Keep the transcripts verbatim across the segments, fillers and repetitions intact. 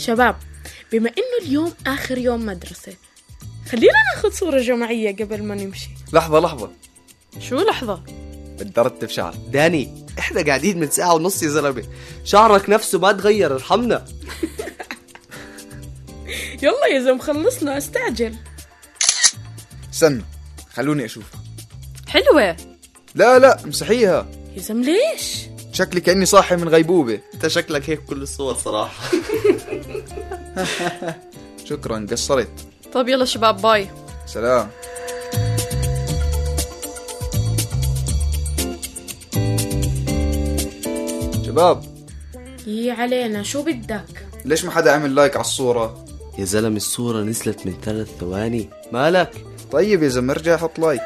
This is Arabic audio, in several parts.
شباب، بما إنه اليوم آخر يوم مدرسة، خلينا ناخد صورة جماعية قبل ما نمشي. لحظة لحظة، شو لحظة؟ بدي أرتب شعر. داني، إحنا قاعدين من ساعة ونص يا زلمة، شعرك نفسه ما تغير، ارحمنا. يلا يا زلمة خلصنا، استعجل. استنى خلوني أشوفها. حلوة. لا لا امسحيها يا زلمة ليش؟ شكلي كأني صاحي من غيبوبة. أنت شكلك هيك كل الصور صراحة. شكرا، قصرت. طب يلا شباب، باي. سلام. شباب، يي علينا، شو بدك؟ ليش ما حدا عمل لايك على الصورة؟ يا زلمة الصورة نزلت من ثلاث ثواني، مالك؟ طيب يا زلمة ارجع حط لايك.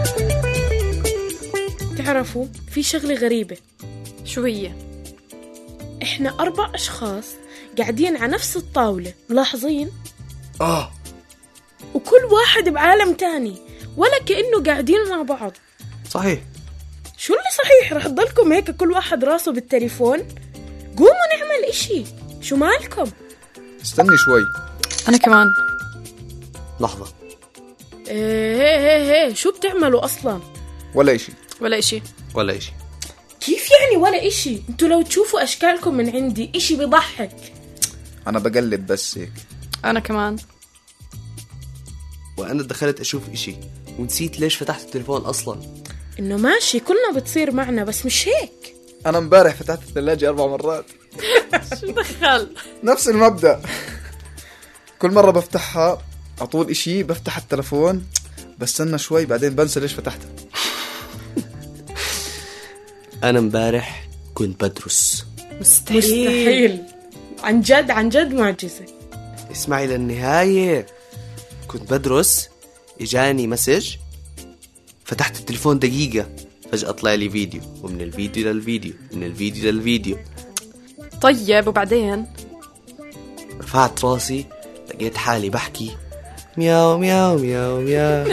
تعرفوا في شغلة غريبة. شو هي؟ إحنا أربع أشخاص قاعدين على نفس الطاولة، ملاحظين؟ آه وكل واحد بعالم تاني، ولا كأنه قاعدين مع بعض. صحيح. شو اللي صحيح؟ رح تضلكم هيك كل واحد راسه بالتليفون؟ قوموا نعمل إشي، شو مالكم؟ استني شوي. أنا كمان. لحظة. ايه ايه ايه شو بتعملوا أصلا؟ ولا إشي. ولا إشي. ولا إشي. كيف يعني ولا إشي؟ انتوا لو تشوفوا أشكالكم من عندي إشي بضحك. أنا بقلب بس هيك. أنا كمان. وأنا دخلت أشوف إشي ونسيت ليش فتحت التليفون أصلا. إنه ماشي، كلنا بتصير معنا، بس مش هيك. أنا مبارح فتحت الثلاجة أربع مرات. شو دخل؟ نفس المبدأ. كل مرة بفتحها أطول إشي بفتح التلفون، بستنى شوي بعدين بنسى ليش فتحتها. أنا مبارح كنت بدرس. مستحيل. مستحيل. عن جد عن جد معجزة. اسمعي للنهاية. كنت بدرس، إجاني مسج، فتحت التليفون دقيقة، فجأة طلع لي فيديو، ومن الفيديو للفيديو، من الفيديو للفيديو. طيب وبعدين؟ رفعت راسي لقيت حالي بحكي مياو مياو مياو مياو.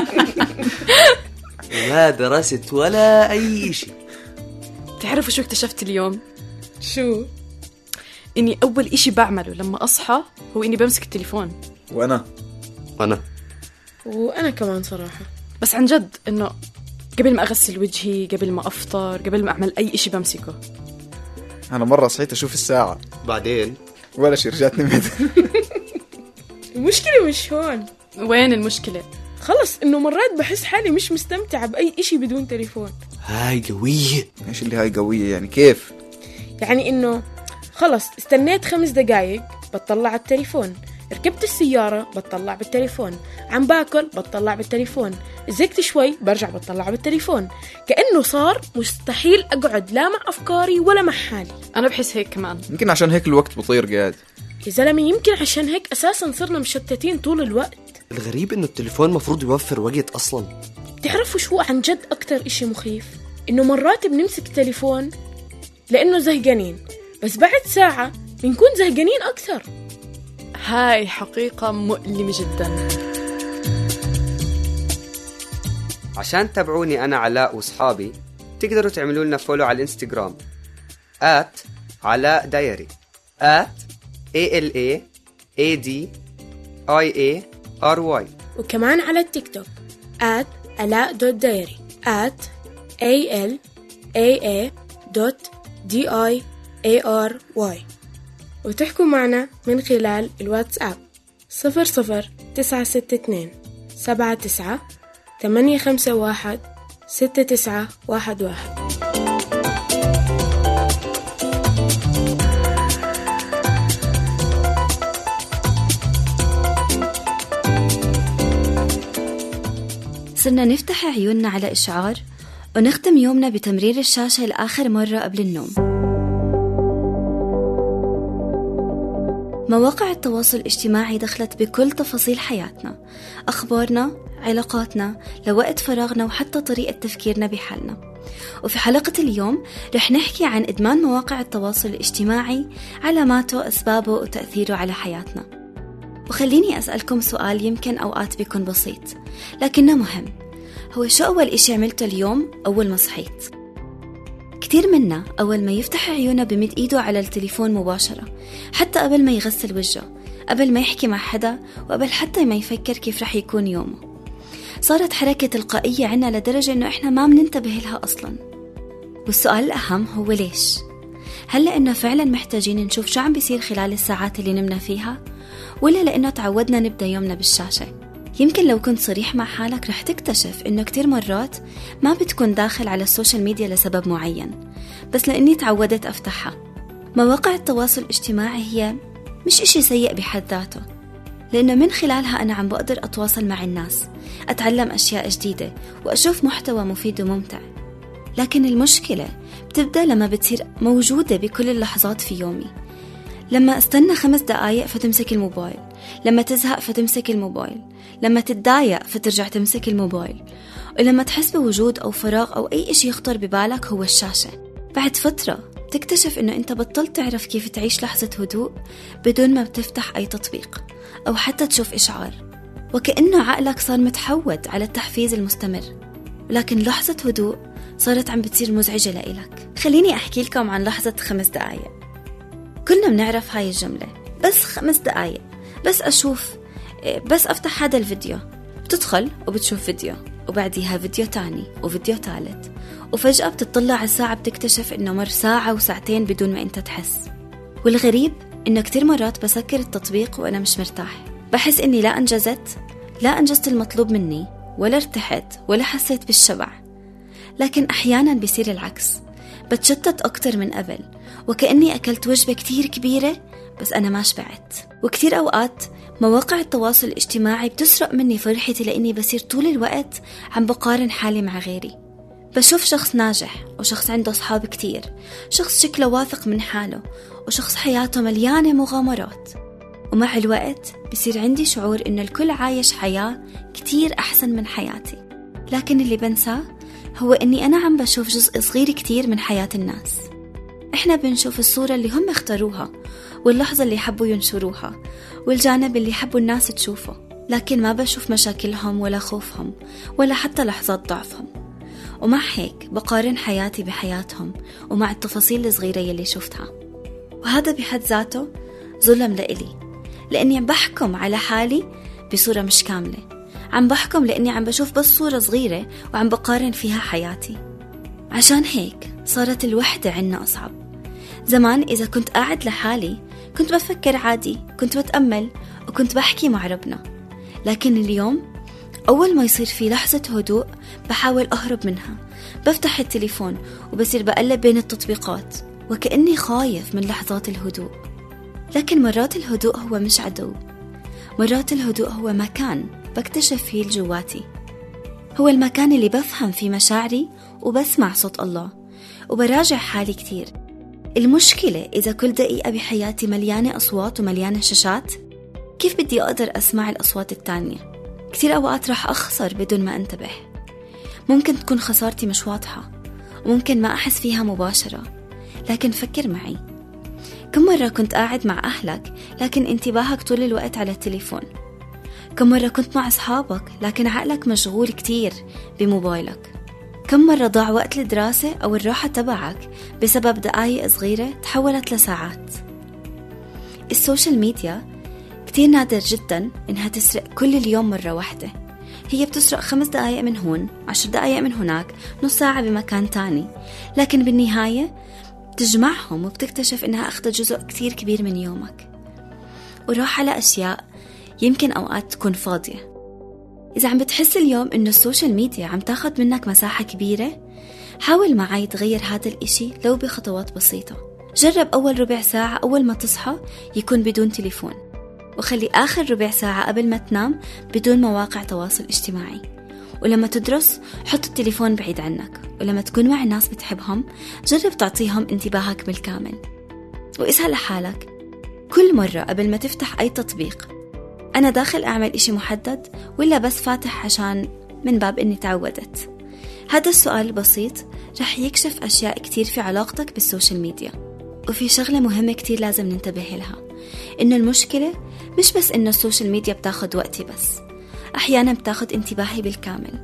ما درست ولا أي شيء. تعرفوا شو اكتشفت اليوم؟ شو؟ إني أول إشي بعمله لما أصحى هو إني بمسك التليفون. وأنا أنا وأنا كمان صراحة. بس عن جد إنه قبل ما أغسل وجهي، قبل ما أفطر، قبل ما أعمل أي إشي بمسكه. أنا مرة صحيت أشوف الساعة بعدين ولا شي، رجعت نمت. المشكلة مش هون. وين المشكلة؟ خلص إنه مرات بحس حالي مش مستمتعة بأي إشي بدون تليفون. هاي قوية. إيش اللي هاي قوية يعني؟ كيف؟ يعني إنه خلص استنيت خمس دقايق بتطلع على التليفون، ركبت السيارة بتطلع بالتليفون، عم باكل بتطلع بالتليفون، زكت شوي برجع بتطلع بالتليفون. كأنه صار مستحيل أقعد لا مع أفكاري ولا مع حالي. أنا بحس هيك كمان. يمكن عشان هيك الوقت بطير قاعد. يا زلمة يمكن عشان هيك أساسا صرنا مشتتين طول الوقت. الغريب إنه التليفون مفروض يوفر وقت أصلا. تعرفوا شو عن جد أكتر إشي مخيف؟ إنه مرات بنمسك تليفون لأنه زهقانين، بس بعد ساعة بنكون زهقانين أكثر. هاي حقيقة مؤلمة جدا. عشان تابعوني أنا علاء وصحابي تقدروا تعملوا لنا فولو على الانستغرام آت علاء دايري آت إيه إل إيه إيه دي آي إيه آر واي، وكمان على التيك توك آت علاء دوت دايري آت إيه إل إيه إيه دوت دي آي إيه آر واي، وتحكوا معنا من خلال الواتساب صفر صفر تسعة ستة اثنين سبعة تسعة ثمانية خمسة واحد ستة تسعة واحد واحد. صرنا نفتح عيوننا على إشعار ونختم يومنا بتمرير الشاشة لآخر مرة قبل النوم. مواقع التواصل الاجتماعي دخلت بكل تفاصيل حياتنا، أخبارنا، علاقاتنا، لوقت فراغنا، وحتى طريقة تفكيرنا بحالنا. وفي حلقة اليوم رح نحكي عن إدمان مواقع التواصل الاجتماعي، علاماته، أسبابه وتأثيره على حياتنا. وخليني أسألكم سؤال يمكن أوقات بيكون بسيط لكنه مهم. هو شو أول إشي عملته اليوم أول ما صحيت؟ كتير منا أول ما يفتح عيونه بمد إيده على التليفون مباشرة، حتى قبل ما يغسل وجهه، قبل ما يحكي مع حدا، وقبل حتى ما يفكر كيف رح يكون يومه. صارت حركة تلقائية عنا لدرجة إنه إحنا ما مننتبه لها أصلاً. والسؤال الأهم هو ليش؟ هل لأنه فعلاً محتاجين نشوف شو عم بيصير خلال الساعات اللي نمنا فيها؟ ولا لأنه تعودنا نبدأ يومنا بالشاشة؟ يمكن لو كنت صريح مع حالك رح تكتشف إنه كتير مرات ما بتكون داخل على السوشيال ميديا لسبب معين، بس لأني تعودت أفتحها. مواقع التواصل الاجتماعي هي مش إشي سيء بحد ذاته، لأنه من خلالها أنا عم بقدر أتواصل مع الناس، أتعلم أشياء جديدة، وأشوف محتوى مفيد وممتع. لكن المشكلة بتبدأ لما بتصير موجودة بكل اللحظات في يومي. لما استنى خمس دقايق فتمسك الموبايل، لما تزهق فتمسك الموبايل، لما تتضايق فترجع تمسك الموبايل، ولما تحس بوجود أو فراغ أو أي إشي يخطر ببالك هو الشاشة. بعد فترة تكتشف إنه أنت بطلت تعرف كيف تعيش لحظة هدوء بدون ما بتفتح أي تطبيق أو حتى تشوف إشعار، وكأنه عقلك صار متحود على التحفيز المستمر. لكن لحظة هدوء صارت عم بتصير مزعجة لإلك. خليني أحكي لكم عن لحظة خمس دقايق. كلنا بنعرف هاي الجملة، بس خمس دقايق، بس أشوف، بس أفتح هذا الفيديو. بتدخل وبتشوف فيديو، وبعديها فيديو تاني وفيديو ثالث، وفجأة بتطلع على الساعة بتكتشف إنه مر ساعة وساعتين بدون ما أنت تحس. والغريب إنه كتير مرات بسكر التطبيق وأنا مش مرتاح، بحس إني لا أنجزت، لا أنجزت المطلوب مني، ولا ارتحت، ولا حسيت بالشبع. لكن أحيانا بيصير العكس، بتشتت أكتر من قبل، وكأني أكلت وجبة كتير كبيرة بس أنا ما شبعت. وكتير أوقات مواقع التواصل الاجتماعي بتسرق مني فرحتي، لأني بصير طول الوقت عم بقارن حالي مع غيري. بشوف شخص ناجح، وشخص عنده أصحاب كتير، شخص شكله واثق من حاله، وشخص حياته مليانة مغامرات، ومع الوقت بصير عندي شعور إن الكل عايش حياة كتير أحسن من حياتي. لكن اللي بنساه هو إني أنا عم بشوف جزء صغير كتير من حياة الناس. إحنا بنشوف الصورة اللي هم اختاروها، واللحظة اللي حبوا ينشروها، والجانب اللي حبوا الناس تشوفه، لكن ما بشوف مشاكلهم ولا خوفهم ولا حتى لحظات ضعفهم. ومع هيك بقارن حياتي بحياتهم ومع التفاصيل الصغيرة يلي شفتها، وهذا بحد ذاته ظلم لإلي، لأني عم بحكم على حالي بصورة مش كاملة. عم بحكم لأني عم بشوف بس صورة صغيرة وعم بقارن فيها حياتي. عشان هيك صارت الوحدة عنا أصعب. زمان إذا كنت قاعد لحالي كنت بفكر عادي، كنت بتأمل، وكنت بحكي مع ربنا. لكن اليوم أول ما يصير في لحظة هدوء بحاول أهرب منها، بفتح التليفون وبصير بقلب بين التطبيقات، وكأني خايف من لحظات الهدوء. لكن مرات الهدوء هو مش عدو، مرات الهدوء هو مكان بكتشف فيه الجواتي، هو المكان اللي بفهم فيه مشاعري وبسمع صوت الله وبراجع حالي كتير. المشكلة إذا كل دقيقة بحياتي مليانة أصوات ومليانة شاشات، كيف بدي أقدر أسمع الأصوات التانية؟ كتير أوقات راح أخسر بدون ما أنتبه. ممكن تكون خسارتي مش واضحة، وممكن ما أحس فيها مباشرة، لكن فكر معي، كم مرة كنت قاعد مع أهلك لكن انتباهك طول الوقت على التليفون؟ كم مرة كنت مع أصحابك لكن عقلك مشغول كتير بموبايلك؟ كم مرة ضاع وقت الدراسة أو الراحة تبعك بسبب دقايق صغيرة تحولت لساعات؟ السوشيال ميديا كتير نادر جدا إنها تسرق كل اليوم مرة واحدة. هي بتسرق خمس دقايق من هون، عشر دقايق من هناك، نص ساعة بمكان تاني، لكن بالنهاية تجمعهم وبتكتشف إنها أخذت جزء كتير كبير من يومك، وراح على أشياء يمكن أوقات تكون فاضية. إذا عم بتحس اليوم إنه السوشيال ميديا عم تاخد منك مساحة كبيرة، حاول معي تغير هذا الإشي لو بخطوات بسيطة. جرب أول ربع ساعة أول ما تصحى يكون بدون تليفون، وخلي آخر ربع ساعة قبل ما تنام بدون مواقع تواصل اجتماعي. ولما تدرس حط التليفون بعيد عنك، ولما تكون مع الناس بتحبهم جرب تعطيهم انتباهك بالكامل. واسأل لحالك كل مرة قبل ما تفتح أي تطبيق، أنا داخل أعمل إشي محدد ولا بس فاتح عشان من باب إني تعودت؟ هذا السؤال البسيط رح يكشف أشياء كتير في علاقتك بالسوشيال ميديا. وفي شغلة مهمة كتير لازم ننتبه لها، إنه المشكلة مش بس إنه السوشيال ميديا بتاخد وقتي، بس أحيانا بتاخد انتباهي بالكامل.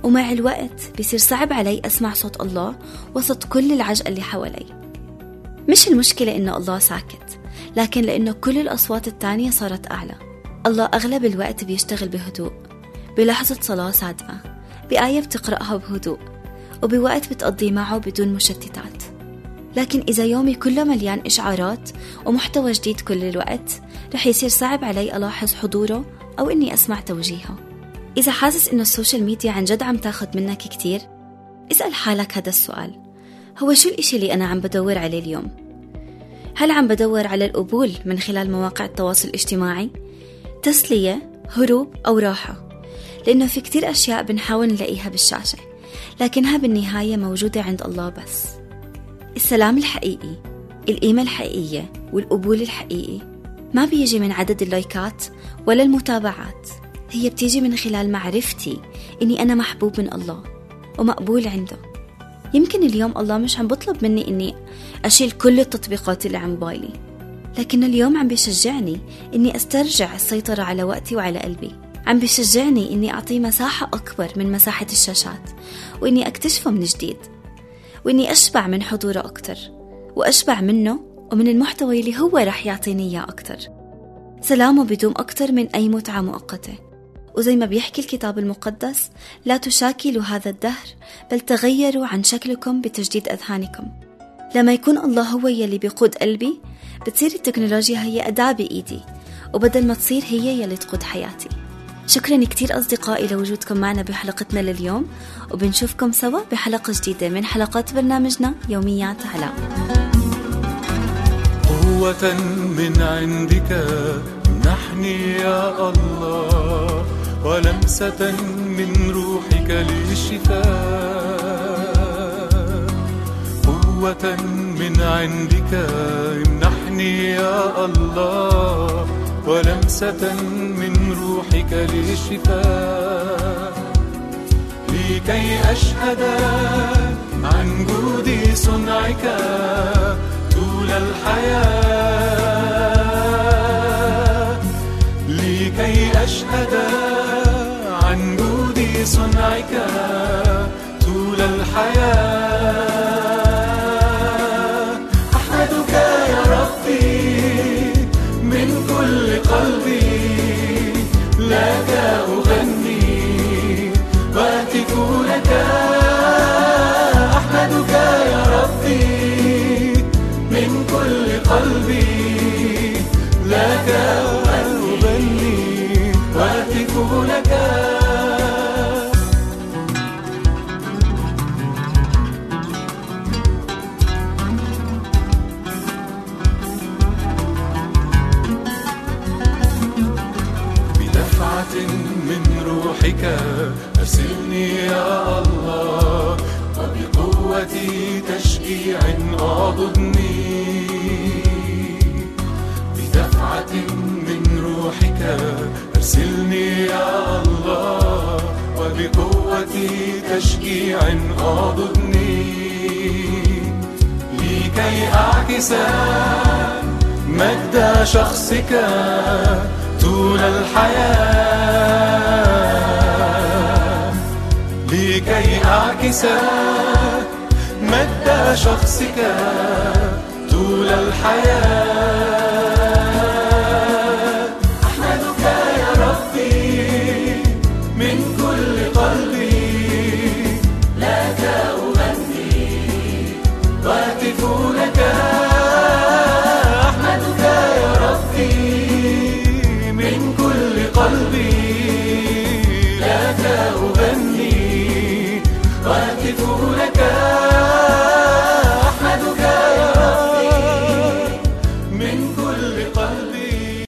ومع الوقت بيصير صعب علي أسمع صوت الله وسط كل العجقة اللي حوالي. مش المشكلة إنه الله ساكت، لكن لأنه كل الأصوات التانية صارت أعلى. الله أغلب الوقت بيشتغل بهدوء، بلحظة صلاة صادقة، بآية بتقرأها بهدوء، وبوقت بتقضي معه بدون مشتتات. لكن إذا يومي كله مليان إشعارات ومحتوى جديد كل الوقت، رح يصير صعب علي ألاحظ حضوره أو إني أسمع توجيهه. إذا حاسس إنه السوشيال ميديا عن جد عم تاخد منك كتير، اسأل حالك هذا السؤال: هو شو الإشي اللي أنا عم بدور عليه اليوم؟ هل عم بدور على القبول من خلال مواقع التواصل الاجتماعي، تسلية، هروب، أو راحة؟ لأنه في كتير أشياء بنحاول نلاقيها بالشاشة، لكنها بالنهاية موجودة عند الله بس. السلام الحقيقي، القيمة الحقيقية، والقبول الحقيقي ما بيجي من عدد اللايكات ولا المتابعات، هي بتيجي من خلال معرفتي إني أنا محبوب من الله ومقبول عنده. يمكن اليوم الله مش عم بطلب مني إني أشيل كل التطبيقات اللي عم بايلي، لكن اليوم عم بيشجعني إني أسترجع السيطرة على وقتي وعلى قلبي. عم بيشجعني إني أعطيه مساحة أكبر من مساحة الشاشات، وإني أكتشفه من جديد، وإني أشبع من حضوره أكتر، وأشبع منه ومن المحتوى اللي هو رح يعطيني إياه أكتر. سلامه بدوم أكتر من أي متعة مؤقتة، وزي ما بيحكي الكتاب المقدس: لا تشاكلوا هذا الدهر، بل تغيروا عن شكلكم بتجديد أذهانكم. لما يكون الله هو يلي بيقود قلبي، بتصير التكنولوجيا هي أداة بإيدي، وبدل ما تصير هي يلي تقود حياتي. شكرا كتير أصدقائي لوجودكم معنا بحلقتنا لليوم، وبنشوفكم سوا بحلقة جديدة من حلقات برنامجنا يوميات علاء. قوة من عندك منحني يا الله، ولمسة من روحك للشفاء. قوة من عندك منحني يا الله، ولمسة من روحك للشفاء. لكي أشهد عن جود صنعك طول الحياة، لكي أشهد عن جود صنعك طول الحياة. أحمدك يا ربي من كل قلبي، لك أغني وأهتف لك. أحمدك يا ربي من كل قلبي، لك أغني وأهتف لك. من روحك أرسلني يا الله، وبقوة تشجيع أعضدني. بدفعة من روحك أرسلني يا الله، وبقوة تشجيع أعضدني. لكي أعكس مجد شخصك طول الحياة، لكي أعكس مجد شخصك طول الحياة.